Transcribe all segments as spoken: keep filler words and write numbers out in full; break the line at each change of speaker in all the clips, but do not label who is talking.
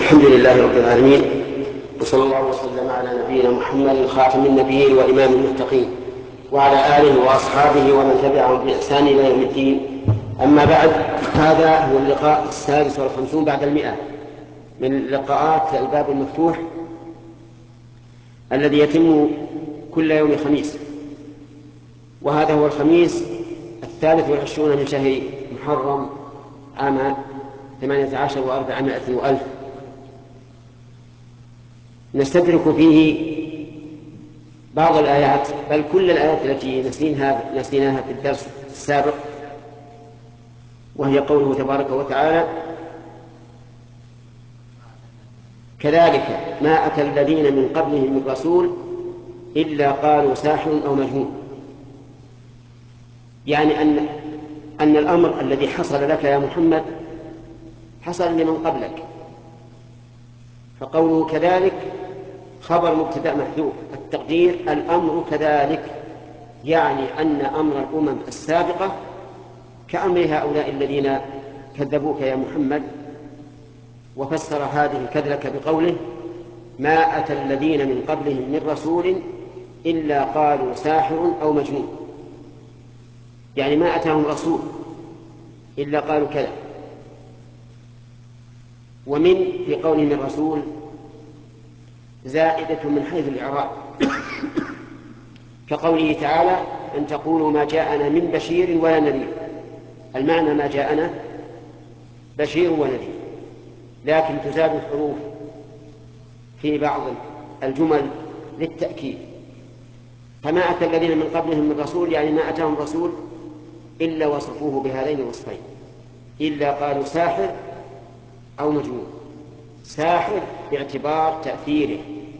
الحمد لله رب العالمين، وصلى الله وسلم على نبينا محمد خاتم النبيين وإمام المتقين، وعلى آله وأصحابه ومن تبعهم بإحسان إلى يوم الدين. أما بعد، هذا هو اللقاء السادس والخمسون بعد المئة من لقاءات الباب المفتوح الذي يتم كل يوم خميس، وهذا هو الخميس الثالث والعشرون من شهر محرم عام ثمانية عشر وأربعمائة وألف. نستدرك فيه بعض الآيات، بل كل الآيات التي نسيناها, نسيناها في الدرس السابق، وهي قوله تبارك وتعالى: كذلك ما أتى الذين من قبلهم من رسول إلا قالوا ساحر أو مجنون. يعني أن أن الأمر الذي حصل لك يا محمد حصل لمن قبلك. فقوله كذلك خبر مبتدأ محذوف، التقدير الأمر كذلك، يعني أن أمر الأمم السابقة كأمر هؤلاء الذين كذبوك يا محمد. وفسر هذه الكذلك بقوله: ما أتى الذين من قبلهم من رسول إلا قالوا ساحر أو مجنون، يعني ما أتاهم رسول إلا قالوا كذا. ومن في قوله من رسول زائدة من حيث الإعراب، كقوله تعالى: أن تقولوا ما جاءنا من بشير ولا نذير. المعنى ما جاءنا بشير ونذير، لكن تزاد الحروف في بعض الجمل للتأكيد. فما أتى الذين من قبلهم من رسول، يعني ما أتاهم رسول إلا وصفوه بهذين الوصفين، إلا قالوا ساحر أو مجنون. ساحر باعتبار تأثيره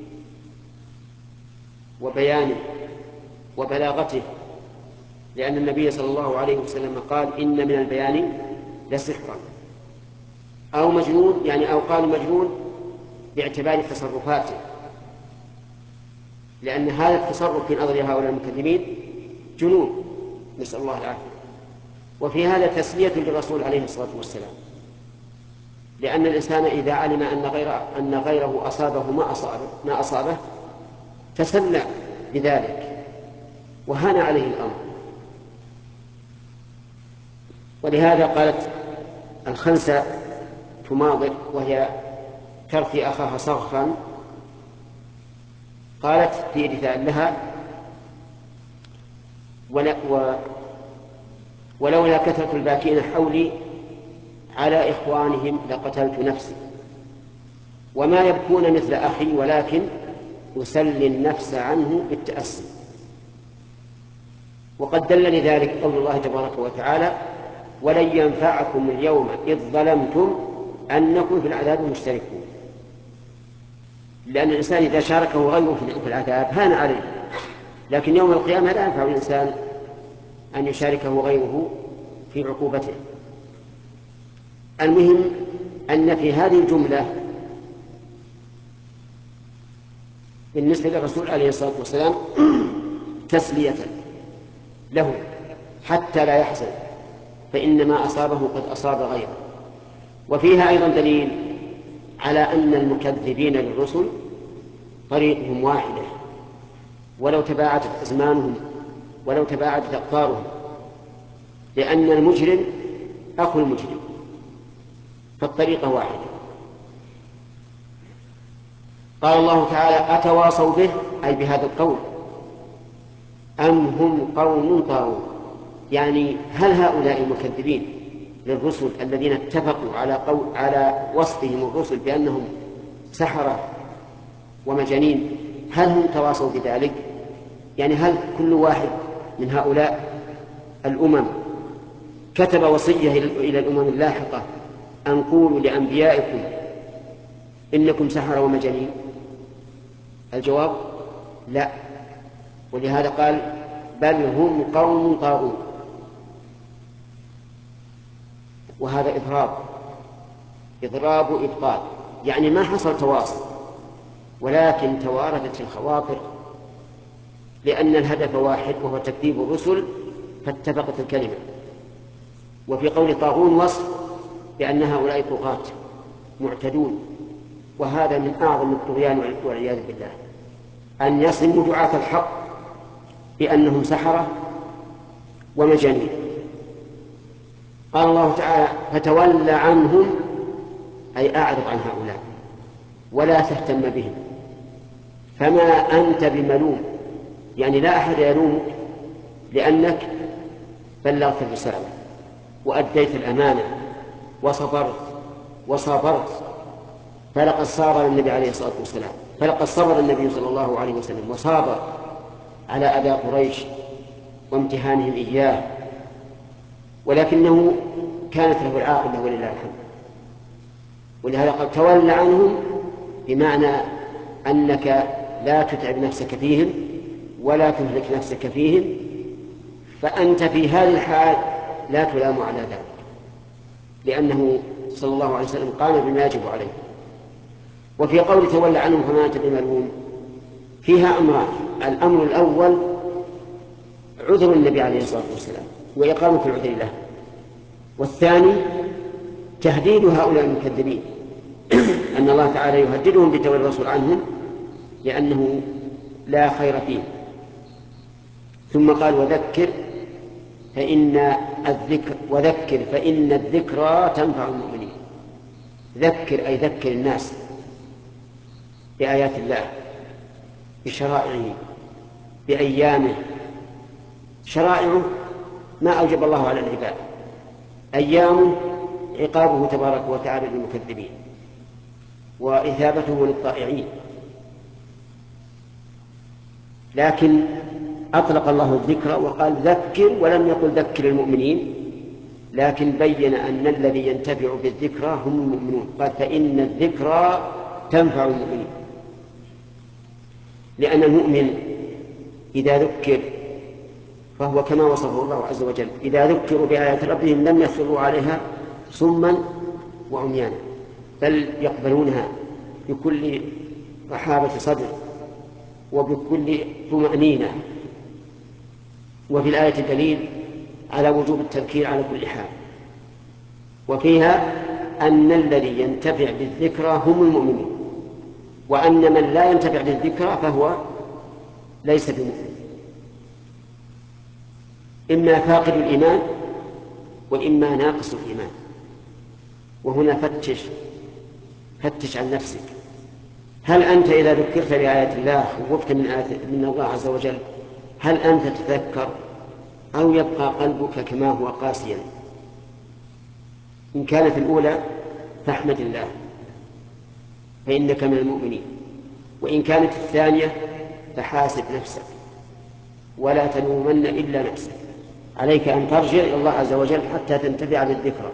وبيانه وبلاغته، لأن النبي صلى الله عليه وسلم قال: إن من البيان لسحرا. أو مجنون، يعني أو قالوا مجنون باعتبار تصرفاته، لأن هذا التصرف في نظر هؤلاء المكذبين جنون، نسأل الله العافية. وفي هذا تسلية للرسول عليه الصلاة والسلام، لأن الإنسان إذا علم أن غيره, أن غيره أصابه ما أصابه, ما أصابه تسلى بذلك وهان عليه الأمر. ولهذا قالت الخنسة تماضر وهي ترثي أخاها صرخا، قالت في رثاء لها: ولولا كثرة الباكين حولي على إخوانهم لقتلت نفسي، وما يبكون مثل أخي ولكن أسلي النفس عنه بالتأسي. وقد دل لذلك قول الله تبارك وتعالى: ولن ينفعكم اليوم إذ ظلمتم أنكم في العذاب مشتركون. لأن الإنسان إذا شاركه غيره في العذاب هان عليه، لكن يوم القيامة لا ينفع الإنسان أن يشاركه غيره في عقوبته. المهم أن في هذه الجملة بالنسبة للرسول عليه الصلاة والسلام تسلية له حتى لا يحزن، فإن ما أصابه قد أصاب غيره. وفيها أيضا دليل على أن المكذبين للرسل طريقهم واحدة، ولو تباعدت أزمانهم ولو تباعدت أقطارهم، لأن المجرم أخو المجرم، فالطريقة واحدة. قال الله تعالى: أتواصوا به، أي بهذا القول، أم هم قوم طاغون. يعني هل هؤلاء المكذبين للرسل الذين اتفقوا على قول على وصفهم الرسل بأنهم سحرة ومجانين، هل هم تواصوا بذلك؟ يعني هل كل واحد من هؤلاء الأمم كتب وصية إلى الأمم اللاحقة أن قولوا لأنبيائكم إنكم سحرة ومجانين؟ الجواب لا. ولهذا قال: بل هم قوم طاغون. وهذا إضراب إضراب إبطال، يعني ما حصل تواصل، ولكن تواردت الخواطر، لأن الهدف واحد وهو تكذيب الرسل، فاتفقت الكلمة. وفي قول طاغون وصف بأن هؤلاء طغاة معتدون وهذا من أعظم الطغيان والعياذ بالله، أن يصموا دعاة الحق بأنهم سحرة ومجانين. قال الله تعالى: فتول عنهم، أي أعرض عن هؤلاء ولا تهتم بهم، فما أنت بملوم، يعني لا أحد يلومك لأنك بلغت الرسالة وأديت الأمانة وصبرت وصابرت. فلقد صابر النبي عليه الصلاة والسلام فلقد صبر النبي صلى الله عليه وسلم وصابر على أذى قريش وامتهانهم إياه، ولكنه كانت له العاقبة ولله الحمد. ولهذا قد تولى عنهم، بمعنى أنك لا تتعب نفسك فيهم ولا تهلك نفسك فيهم، فأنت في هذه الحال لا تلام على ذلك، لأنه صلى الله عليه وسلم قام بما يجب عليه. وفي قول تولى عنهم فما أنت بملوم فيها أمران: الأمر الأول عذر النبي عليه الصلاة والسلام وإقامة العذر له، والثاني تهديد هؤلاء المكذبين أن الله تعالى يهددهم بتولي الرسول عنهم لأنه لا خير فيه. ثم قال: وذكر فإن الذكر وذكر فإن الذكرى تنفع المؤمنين. ذكر أي ذكر الناس بآيات الله، بشرائعه، بأيامه. شرائعه ما أوجب الله على العباد، أيامه عقابه تبارك وتعالى للمكذبين وإثابته للطائعين. لكن أطلق الله الذكر وقال ذكر، ولم يقل ذكر المؤمنين، لكن بين أن الذي ينتفع بالذكرى هم المؤمنون. قال: فإن الذكرى تنفع المؤمنين، لأن المؤمن إذا ذكر فهو كما وصفه الله عز وجل: إذا ذكروا بآيات ربهم لم يخروا عليها صما وعميانا، بل يقبلونها بكل رحابة صدر وبكل طمأنينة. وفي الآية دليل على وجوب التذكير على كل حال. وفيها أن الذي ينتفع بالذكرى هم المؤمنين، وأن من لا ينتفع بالذكرى فهو ليس بمؤمن، إما فاقد الإيمان وإما ناقص الإيمان. وهنا فتش فتش عن نفسك، هل أنت إذا ذكرت بآيات الله خوفت من آيات من الله عز وجل، هل أنت تتذكر أو يبقى قلبك كما هو قاسيا؟ إن كانت الأولى فاحمد الله فإنك من المؤمنين، وإن كانت الثانية فحاسب نفسك ولا تلومن إلا نفسك. عليك أن ترجع إلى الله عز وجل حتى تنتفع بالذكرى.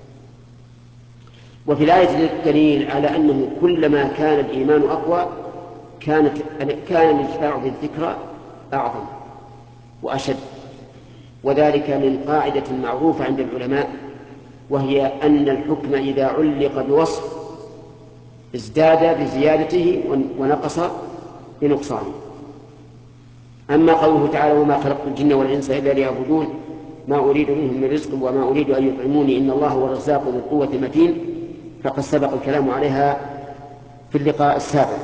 وفي الآية دليل على أنه كلما كان الإيمان أقوى كانت كان الانتفاع بالذكرى أعظم وأشد، وذلك من قاعدة معروفة عند العلماء، وهي أن الحكم إذا علق بوصف ازداد بزيادته ونقص بنقصانه. أما قوله تعالى: وما خلقت الجن والإنس إلا ليعبدون ما أريد منهم من رزق وما أريد أن يطعموني إن الله هو الرزاق ذو القوة المتين، فقد سبق الكلام عليها في اللقاء السابق.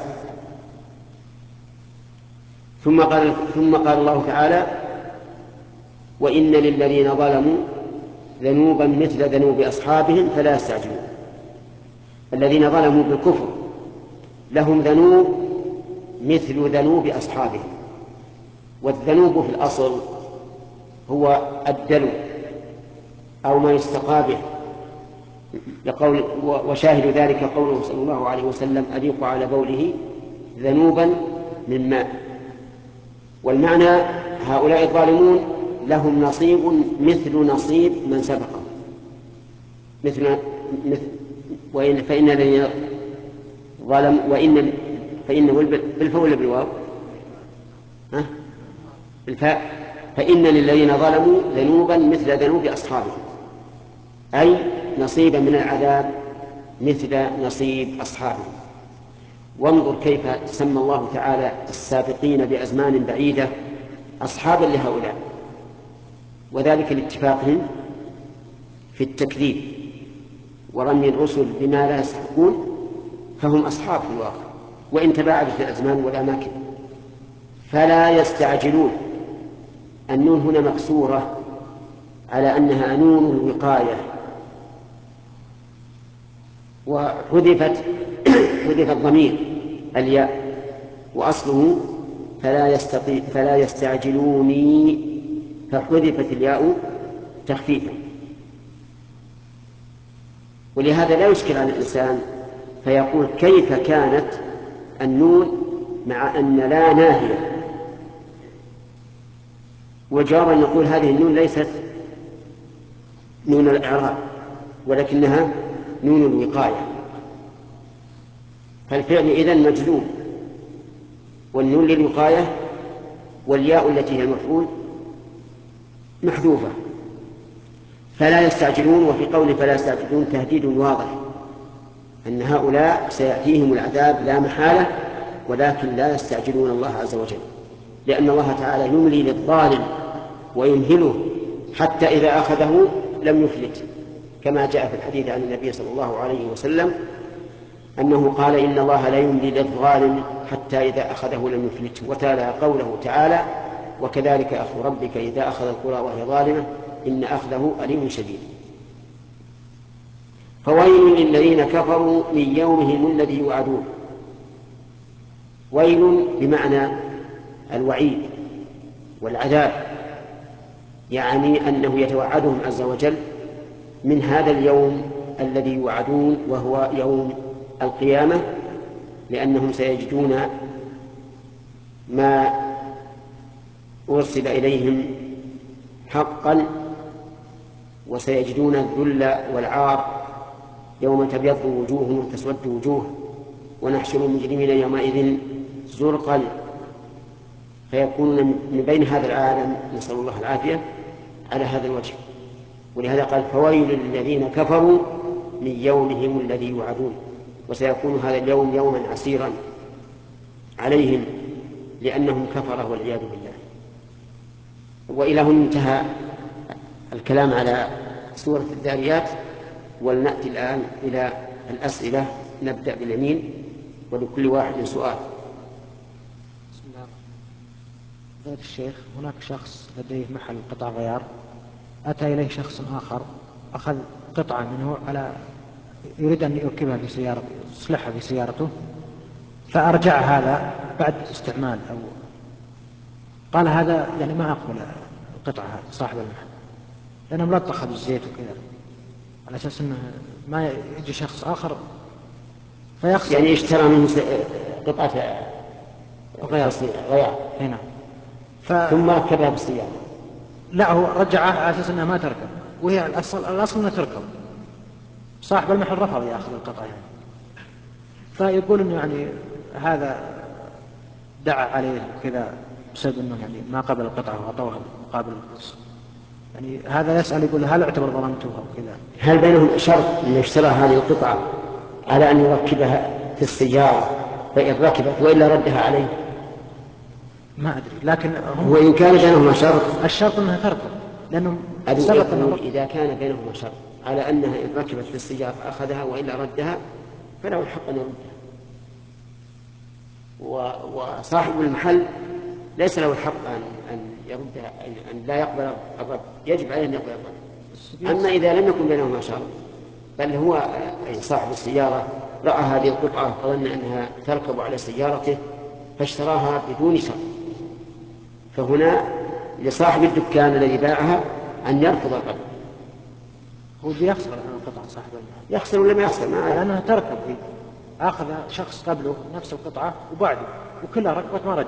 ثم قال, ثم قال الله تعالى: وإن للذين ظلموا ذنوبا مثل ذنوب أصحابهم فلا يستعجلون. الذين ظلموا بالكفر لهم ذنوب مثل ذنوب أصحابهم. والذنوب في الأصل هو الدلو أو ما يستقى به، لقول وشاهد ذلك قوله صلى الله عليه وسلم: أريق على بوله ذنوبا من ماء. والمعنى هؤلاء الظالمون لهم نصيب مثل نصيب من سبقهم، مثل مثل وإن فإن الذين ظلم وإن فإن بالفاء ولا بالواو؟ ها؟ بالفاء. فإن للذين ظلموا ذنوبا مثل ذنوب أصحابهم، أي نصيبا من العذاب مثل نصيب أصحابهم. وانظر كيف سمى الله تعالى السابقين بأزمان بعيدة أصحابا لهؤلاء، وذلك لاتفاقهم في التكذيب ورمي الرسل بما لا يستحقون، فهم أصحاب في الواقع وإن تباعدت الأزمان والأماكن. فلا يستعجلون. النون هنا مكسورة على أنها نون الوقاية، وحذفت حذف الضمير الياء، وأصله فلا يستطيع فلا يستعجلوني، فحذفت الياء تخفيفا. ولهذا لا يشكل على الإنسان فيقول كيف كانت النون مع أن لا ناهية؟ وجواب أن نقول هذه النون ليست نون الإعراب ولكنها نون الوقاية، فالفعل إذن مجزوم، والنون للوقاية والياء التي هي المفعول محذوفة. فلا يستعجلون. وفي قول فلا يستعجلون تهديد واضح أن هؤلاء سيأتيهم العذاب لا محالة، ولكن لا يستعجلون الله عز وجل، لأن الله تعالى يملي للظالم ويمهله حتى إذا أخذه لم يفلت، كما جاء في الحديث عن النبي صلى الله عليه وسلم أنه قال إن الله لا يملي للظالم حتى إذا أخذه لم يفلته. وتلا قوله تعالى وكذلك أخذ ربك إذا أخذ القرى وهي ظالمة إن أخذه أليم شديد. فويل للذين كفروا من يومهم الذي يوعدون. ويل بمعنى الوعيد والعذاب، يعني أنه يتوعدهم عز وجل من هذا اليوم الذي يوعدون وهو يوم القيامة، لأنهم سيجدون ما أرسل إليهم حقا، وسيجدون الذل والعار يوم تبيض وجوه وتسود وجوه ونحشر المجرمين يومئذ زرقا، فيكونون من بين هذا العالم نسأل الله العافية على هذا الوجه. ولهذا قال فويل للذين كفروا من يومهم الذي يوعدون. وسيكون هذا اليوم يوما عسيرا عليهم لأنهم كفروا والعياذ بالله. وإلى هنا انتهى الكلام على سورة الذاريات، ولنأتي الآن إلى الأسئلة. نبدأ باليمين ولكل واحد سؤال.
بسم الله. فضيلة الشيخ، هناك شخص لديه محل قطع غيار، أتى إليه شخص آخر أخذ قطعة منه على يريد أن يركبها في سيارته، يصلحها في سيارته، فأرجع هذا بعد استعمال، أو قال هذا يعني ما أقبل القطعة هذه صاحب المحل لأنه ملطخة بالزيت وكذا، على أساس أنه ما يجي شخص آخر فيخسر.
يعني اشترى منه قطعة
غيار
غيار
هنا
ف... ثم ركبها بالسيارة.
لا، هو رجعها على أساس أنها ما تركب، وهي الأصل, الأصل أنها تركب. صاحب المحل رفض يأخذ القطعة يعني. فيقول أنه يعني هذا دعا عليه وكذا بسبب أنه يعني ما قبل القطعة وأعطوها مقابل الفلوس. يعني هذا يسأل يقول هل اعتبر ظلمتها وكذا؟
هل بينهم شرط أن يشترى هذه القطعة على أن يركبها في السيارة فإن ركبت وإلا ردها عليه؟
ما أدري، لكن هم
وإن كان بينهما شرط
الشرط أنها تركب، لأنه
سبق أنه إذا كان بينهما شرط على أنها إن ركبت في السيارة أخذها وإلا ردها فله الحق أن يردها، وصاحب المحل ليس له الحق أن أن يردها، أن لا يقبل الرد، يجب عليه أن يقبل الرد. أما إذا لم يكن بينهما شرط بل هو أي صاحب السيارة رأى هذه القطعة وظن أنها تركب على سيارته فاشتراها بدون شرط، فهنا لصاحب الدكان الذي باعها أن يرفض الرد.
هو بيخسر القطعة صاحب المحل،
يخسر ولا ما يخسر؟ ما
لأنها تركب هي. أخذ شخص قبله نفس القطعة وبعده وكلها ركبت ما رجع.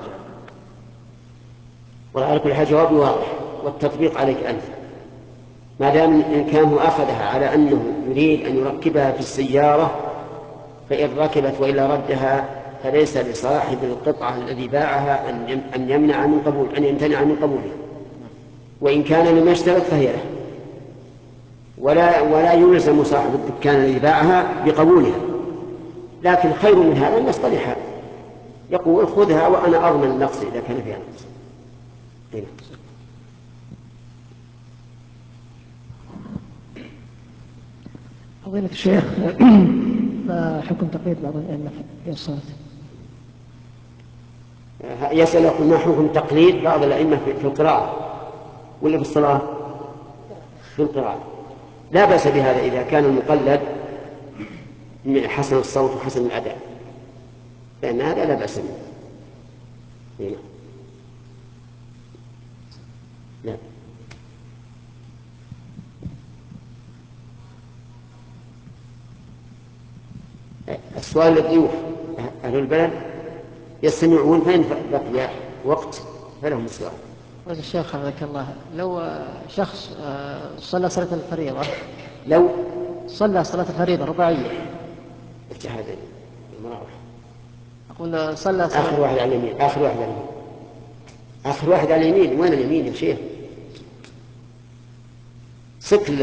وعلى كل حال جوابي واضح والتطبيق عليك أنت، ما دام إن كان هو أخذها على أنه يريد أن يركبها في السيارة فإن ركبت وإلا ردها فليس لصاحب القطعة الذي باعها أن يمنع من قبول أن يمتنع من قبولها، وإن كان لم يشترط فهي له، ولا ولا يلزم صاحب الدكان الذي باعها بقبولها، لكن خير من هذا أن يصطلحها، يقول خذها وأنا أضمن النقص إذا كان فيها نقص.
فضيلة الشيخ،
ما حكم تقليد بعض الأئمة في الصلاة؟
يسأل يقول ما حكم تقليد بعض الأئمة في القراءة ولا في الصلاة؟ في القراءة. لا بأس بهذا إذا كان المقلد حسن الصوت وحسن الأداء، فإن هذا لا بأس به. لا. السؤال للضيوف أهل البلد يستمعون، فإن بقي وقت فلهم السؤال.
قلت الشيخ حفظك الله، لو شخص صلى صلاة الفريضة
لو
صلى صلاة الفريضة رباعية،
افتح هذا المراوح.
أقول صلى صلاة
آخر واحد على اليمين، آخر واحد على اليمين، آخر واحد على اليمين. وين اليمين يا شيخ؟ سكل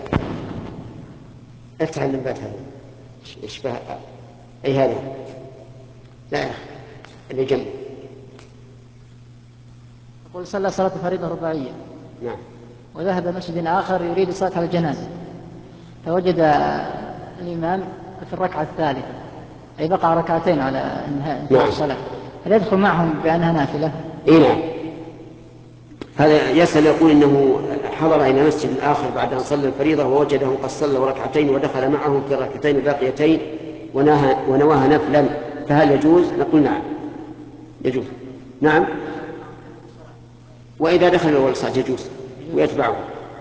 افتح اللمبات هذا اشبه أي هذا. لا يا أخي اللي جنبه.
أقول صلى صلاة الفريضة رباعية.
نعم.
وذهب مسجد آخر يريد الصلاة على الجنازة، فوجد الإمام في الركعة الثالثة، أي بقى ركعتين على انتهاء
نعم.
الصلاة، هل يدخل معهم بأنها نافلة؟
إيه نعم. هذا يسأل يقول إنه حضر إلى مسجد آخر بعد أن صلى الفريضة ووجدهم قد صلوا ركعتين ودخل معهم في الركعتين الباقيتين ونواها نفلا، فهل يجوز؟ نقول نعم يجوز. نعم. وإذا دخل الأول صلاة يجوز ويتبعه.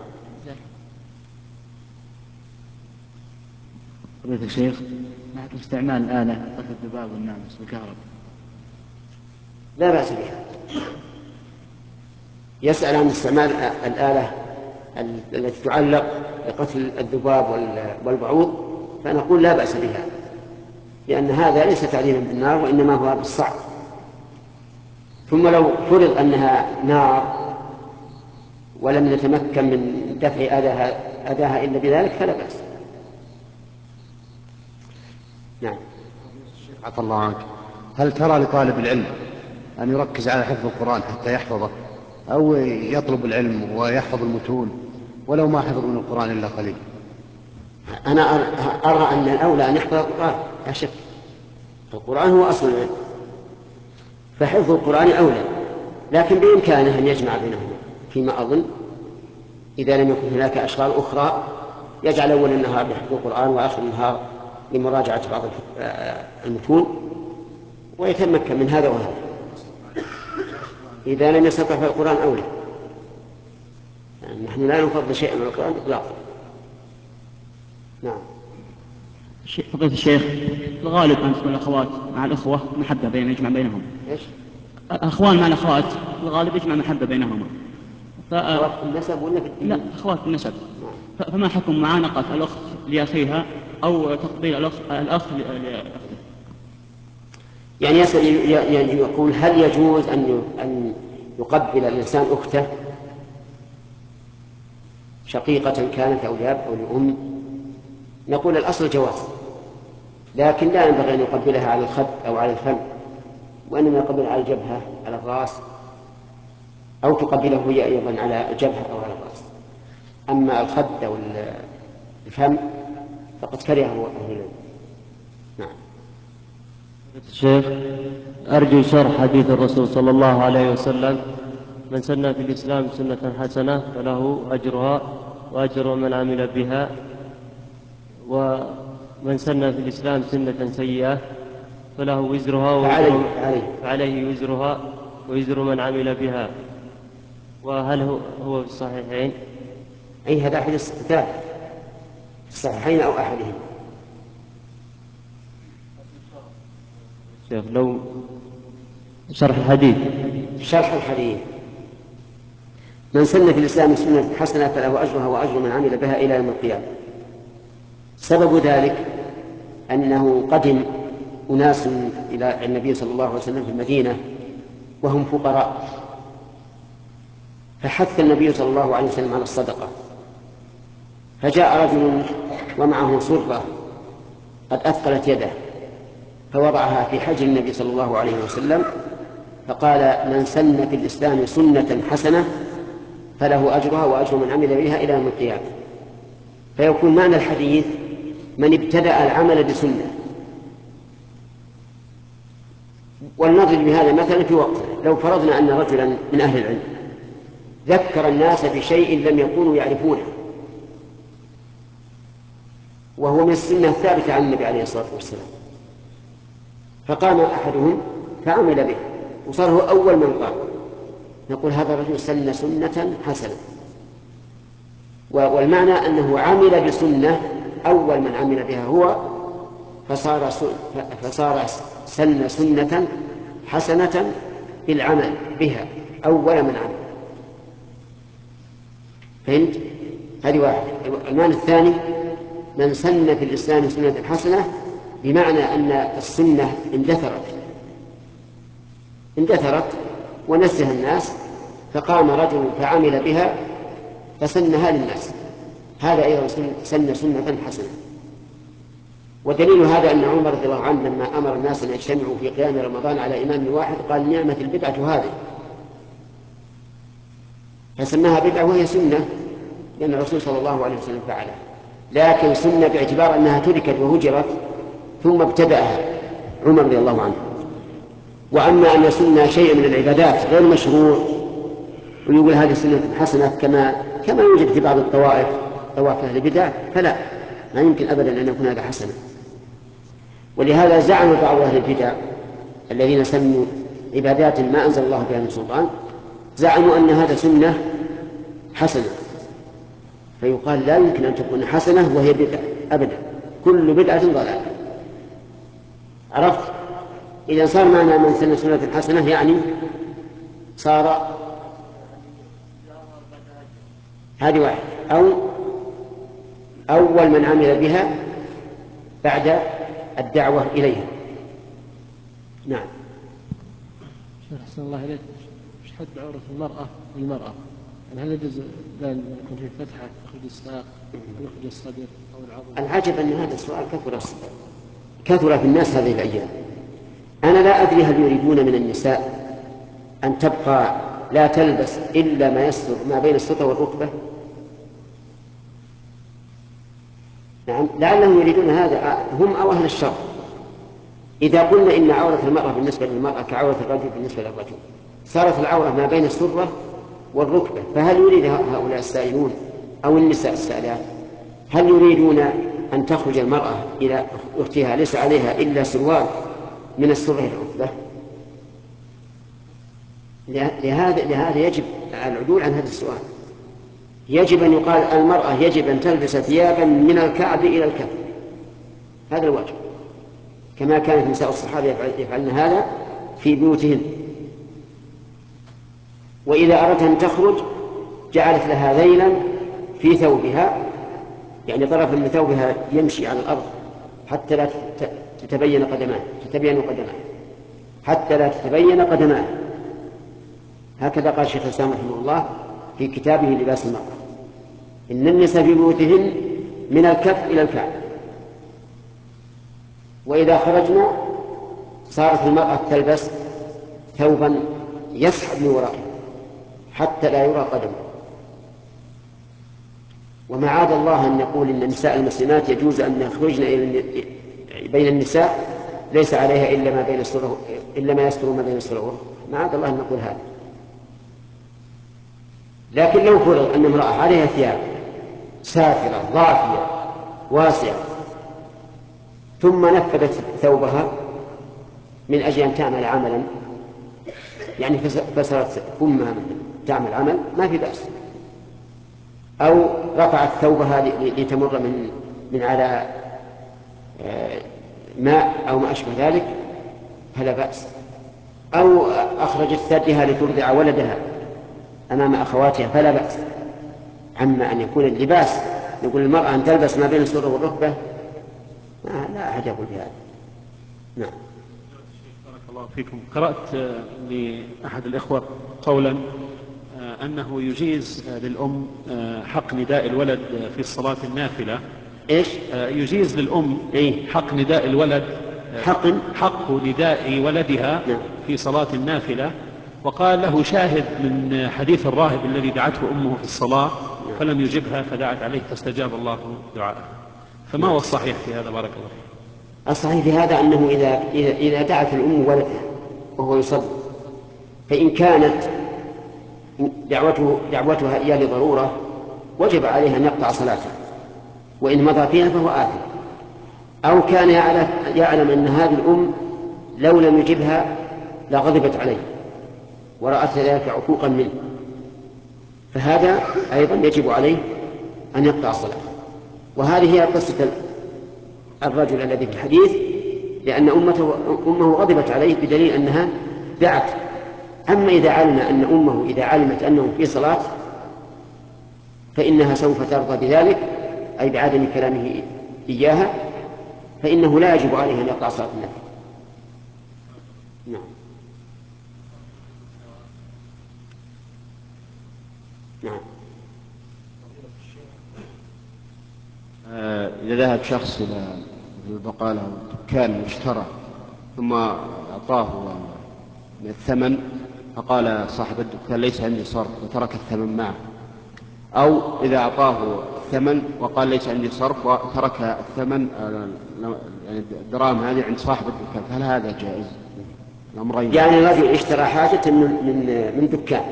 فضيلة الشيخ، ما حكم استعمال آلة قتل الذباب والناموس بالكهرباء؟
لا بأس بها. يسأل عن استعمال الآلة التي تعلق لقتل الذباب والبعوض، فنقول لا بأس بها، لأن هذا ليس تعليما بالنار وإنما هو بالصعق. ثم لو فرض أنها نار ولم نتمكن من دفع أذاها, أذاها إلا بذلك فلا بأس. نعم.
عفى الله عنك، هل ترى لطالب العلم أن يركز على حفظ القرآن حتى يحفظه، أو يطلب العلم ويحفظ المتون ولو ما حفظ من القرآن إلا قليل؟
أنا أرى أن الأولى أن يحفظ القرآن، لا شك القرآن هو أصل العلم، فحفظ القرآن أولى، لكن بإمكانه أن يجمع بينهما فيما أظن، إذا لم يكن هناك أشغال أخرى يجعل أول النهار لحفظ القرآن وآخر النهار لمراجعة بعض المتون، ويتمكن من هذا وهذا. إذا لم يستطع فالقرآن أولى، يعني نحن لا نفضل شيئا من القرآن إطلاقا. نعم.
فضيلة الشيخ، الغالب أن تكون الأخوات مع الأخوة محبة بين يجمع بينهم.
إيش؟
الأخوان مع الأخوات الغالب يجمع محبة بينهما. ف...
أخوات النسب ولا في الدين؟
لا، أخوات النسب. ف... فما حكم معانقة الأخت لأخيها أو تقبيل الأخ, الأخ لأخته؟
يعني يسأل يعني يقول هل يجوز أن أن يقبل الإنسان أخته شقيقة كانت أو لأب أو لأم؟ نقول الأصل جواز، لكن لا ينبغي أن يقبلها على الخد أو على الفم، وإنما يقبلها على الجبهة على الرأس، أو تقبله هي أيضا على الجبهة أو على الرأس. أما الخد أو الفم فقد كرهه أهل العلم. نعم.
الشيخ، أرجو شرح حديث الرسول صلى الله عليه وسلم: من سن في الإسلام سنة حسنة فله أجرها وأجر من عمل بها، ومن سن في الإسلام سنة سيئة فله وزرها ووزر فعليه وزرها ووزر من عمل بها. وهل هو, هو في الصحيحين؟
أي هذا أحد الصحيحين، الصحيحين أو أحدهم.
شيخ، لو شرح الحديث.
شرح الحديث: من سن في الإسلام سنة حسنة فله أجرها وأجر من عمل بها إلى يوم القيامة. سبب ذلك أنه قدم أناس إلى النبي صلى الله عليه وسلم في المدينة وهم فقراء، فحث النبي صلى الله عليه وسلم على الصدقة، فجاء رجل ومعه صرة قد أثقلت يده فوضعها في حجر النبي صلى الله عليه وسلم، فقال: من سن في الإسلام سنة حسنة فله أجرها وأجر من عمل بها إلى يوم القيامة. فيكون معنى الحديث من ابتدأ العمل بسنة. ولنضرب بهذا مثلا في وقتنا، لو فرضنا أن رجلا من أهل العلم ذكر الناس بشيء لم يكونوا يعرفونه وهو من السنة الثابتة عن النبي عليه الصلاة والسلام، فقام أحدهم فعمل به وصار هو أول من قام، نقول هذا الرجل سن سنة حسنة. والمعنى أنه عمل بسنة أول من عمل بها هو، فصار فصار سن سنة حسنة بالعمل بها أول من عمل. فهمت؟ هذه واحد. المعنى الثاني من سن في الإسلام سنة حسنة بمعنى أن السنة اندثرت اندثرت ونسها الناس، فقام رجل فعمل بها فسنها للناس، هذا أيضا سن سنة حسنة. ودليل هذا أن عمر رضي الله عنه لما أمر الناس أن يجتمعوا في قيام رمضان على إمام واحد قال نعمة البدعة هذه، فسماها بدعة وهي سنة لأن الرسول صلى الله عليه وسلم فعلها، لكن سنة باعتبار أنها تركت وهجرت ثم ابتدأها عمر رضي الله عنه. وأما أن يسن شيء من العبادات غير مشروع ويقول هذه سنة حسنة كما كما يوجد في بعض الطوائف طوائف أهل البدع، فلا، ما يمكن أبدا أن يكون هذا حسنا. ولهذا زعم بعض أهل البدع الذين سنوا عبادات ما أنزل الله بها من سلطان، زعموا أن هذا سنة حسنة، فيقال لا يمكن أن تكون حسنة وهي بدعة أبدا، كل بدعة ضلالة. عرفت؟ إذا صار معنا من سن سنة حسنة يعني صار هذه واحد، أو أول من عمل بها بعد الدعوة إليها. نعم.
أحسن الله إليك. مش حد عورة المرأة والمرأة، يعني هل يجوز أن يكون في فتحة يخرج الساق أو يخرج الصدر أو العظم؟
العجب أن هذا السؤال كثر كثر في الناس هذه الأيام. أنا لا أدري هل يريدون من النساء أن تبقى لا تلبس إلا ما يستر ما بين السترة والركبة؟ نعم، لعلهم يريدون هذا هم أو أهل الشر. إذا قلنا إن عورة المرأة بالنسبة للمرأة كعورة الرجل بالنسبة للرجل، صارت العورة ما بين السرة والركبة، فهل يريد هؤلاء السائلون أو النساء السائلات هل يريدون أن تخرج المرأة إلى أختها ليس عليها إلا سروال من السرة إلى الركبة؟ لهذا لهذا يجب العدول عن هذا السؤال. يجب أن يقال المرأة يجب أن تلبس ثيابا من الكعب إلى الكف، هذا الواجب، كما كانت نساء الصحابة يفعلن هذا في بيوتهن. وإذا أردت أن تخرج جعلت لها ذيلا في ثوبها، يعني طرف من ثوبها يمشي على الأرض حتى لا تتبين قدماه تتبين قدماه حتى لا تتبين قدماه. هكذا قال شيخ الإسلام رحمه الله في كتابه لباس المرأة، إن النساء في بيوتهن من الكف إلى الكعب. وإذا خرجنا صارت المرأة تلبس ثوبا يسحب من ورائها حتى لا يرى قدمه. ومعاذ الله أن نقول إن النساء المسلمات يجوز أن يخرجن بين النساء ليس عليها إلا ما بين السرة إلا ما يستر ما بين السرة والركبة، معاذ الله أن نقول هذا. لكن لو فرض أن امرأة عليها ثياب سافرة ضافية واسعة ثم نفذت ثوبها من أجل أن تعمل عملا، يعني فسرت فمها تعمل عمل، ما في بأس، أو رفعت ثوبها لتمر من من على ماء أو ما أشبه ذلك فلا بأس، أو أخرجت ثديها لترضع ولدها أمام أخواتها فلا بأس. أما أن يكون اللباس يقول المرأة أن تلبس ما بين السرة والركبة لا أحد يقول بهذا. نعم.
بارك الله فيكم. قرأت لأحد الإخوة قولا أنه يجيز للأم حق نداء الولد في الصلاة النافلة.
إيش؟
يجيز للأم
إيه؟
حق نداء الولد
حق
حق نداء ولدها
نعم.
في صلاة النافلة، وقال له شاهد من حديث الراهب الذي دعته أمه في الصلاة فلم يجبها فدعت عليه فاستجاب الله دعاءها. فما هو الصحيح في هذا بارك الله فيك؟
الصحيح في هذا أنه إذا إذا دعت الأم ولدها وهو يصلي، فإن كانت دعوته دعوتها إياه لضرورة وجب عليها أن يقطع صلاته، وإن مضى فيها فهو آثم. أو كان يعلم, يعلم أن هذه الأم لو لم يجبها لغضبت عليه ورأت ذلك عقوقا منه، فهذا أيضا يجب عليه أن يقطع الصلاة. وهذه هي قصة الرجل الذي في الحديث، لأن أمته أمه غضبت عليه بدليل أنها دعت. أما إذا علم أن أمه إذا علمت أنه في صلاة فإنها سوف ترضى بذلك، أي بعدم كلامه إياها، فإنه لا يجب عليه أن يقطع صلاة النفل. نعم. نعم.
إذا ذهب شخص إلى البقالة أو الدكان واشترى ثم أعطاه من الثمن فقال صاحب الدكان ليس عندي صرف وترك الثمن معه، أو إذا أعطاه الثمن وقال ليس عندي صرف وترك الثمن يعني الدراهم هذه عند صاحب الدكان، فهل هذا جائز؟ الأمرين.
يعني الرجل اشترى حاجة من من من دكان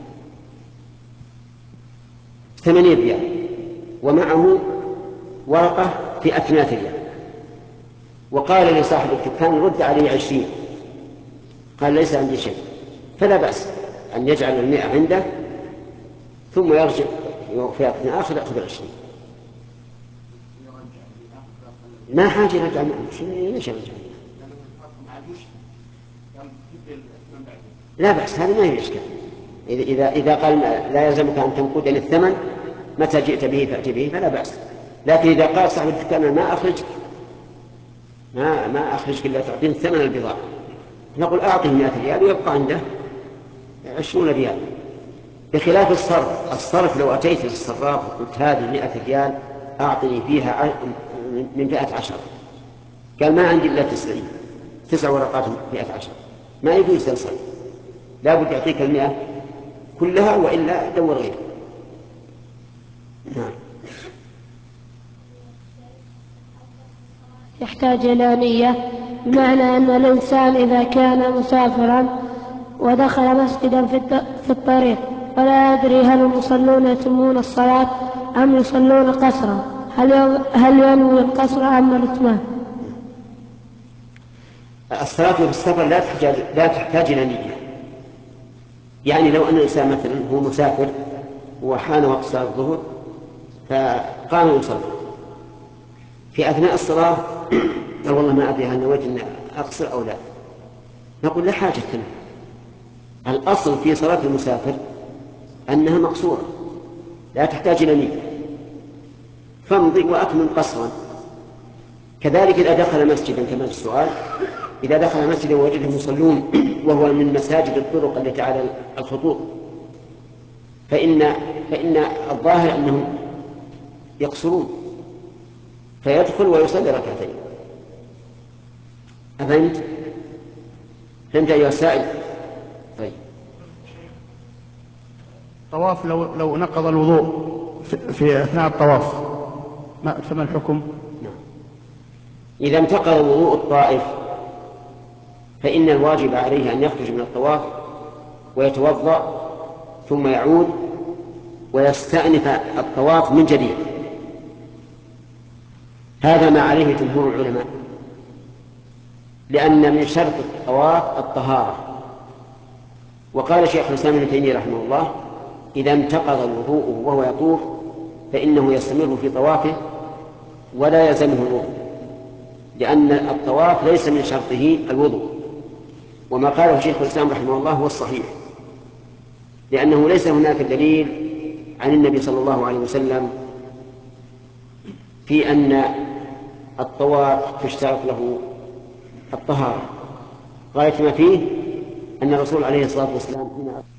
ثمانية ريال ومعه ورقة في أثناء ريال، وقال لصاحب الدكان رد عليه عشرين، قال ليس عندي شيء، فلا بأس أن يجعل المئة عنده ثم يرجع في أثناء آخر يأخذ العشرين. ما حاجة يرجع ليش يرجع؟ لا بأس، هذا ما هي إشكال. إذا إذا قال لا يلزمك أن تنقد للثمن متى جئت به فأتي به فلا بأس. لكن إذا قال صاحب الدكان ما أخرج ما ما أخرج إلا تعطين ثمن البضاعة، نقول أعطيه مئة ريال ويبقى عنده عشرون ريال. بخلاف الصرف، الصرف لو أتيت للصراف وقلت هذه مئة ريال أعطني فيها من فئة عشر، قال ما عندي إلا تسعين تسع ورقات فئة عشر، ما يجوز يستنصر، لا بد يعطيك المئة كلها وإلا دور غيره. نعم.
يحتاج إلى نية، بمعنى أن الإنسان إذا كان مسافرا ودخل مسجدا في الطريق ولا يدري هل المصلون يتمون الصلاة أم يصلون قصرا، هل ينوي القصر أم الإتمام؟
الصلاة في السفر لا تحتاج لا تحتاج إلى نية. يعني لو أن الإنسان مثلا هو مسافر وحان وقت صلاة الظهر فقام يصلي في أثناء الصلاة قال والله ما أدري هل نويت أن أقصر أو لا، نقول لا حاجة لنا. الأصل في صلاة المسافر أنها مقصورة لا تحتاج إلى نية، فامضي وأكمل قصرا. كذلك إذا دخل مسجدا كما في السؤال، إذا دخل مسجدا ووجدهم يصلون وهو من مساجد الطرق التي على الخطوط فإن فإن الظاهر أنهم يقصرون، فيدخل ويصلي ركعتين. أفهمت؟ فهمت أيها السائل؟ طيب.
طواف لو لو نقض الوضوء في أثناء الطواف فما الحكم؟
نعم. إذا انتقض وضوء الطائف فإن الواجب عليه أن يخرج من الطواف ويتوضأ ثم يعود ويستأنف الطواف من جديد. هذا ما عليه جمهور العلماء، لأن من شرط الطواف الطهارة. وقال شيخ الإسلام ابن تيمية رحمه الله إذا انتقض وضوءه وهو يطوف فإنه يستمر في طوافه ولا يلزمه الوضوء، لأن الطواف ليس من شرطه الوضوء. وما قاله شيخ الإسلام رحمه الله هو الصحيح، لأنه ليس هناك دليل عن النبي صلى الله عليه وسلم في أن الطواف تشترط له الطهارة. غاية ما فيه أن الرسول عليه الصلاة والسلام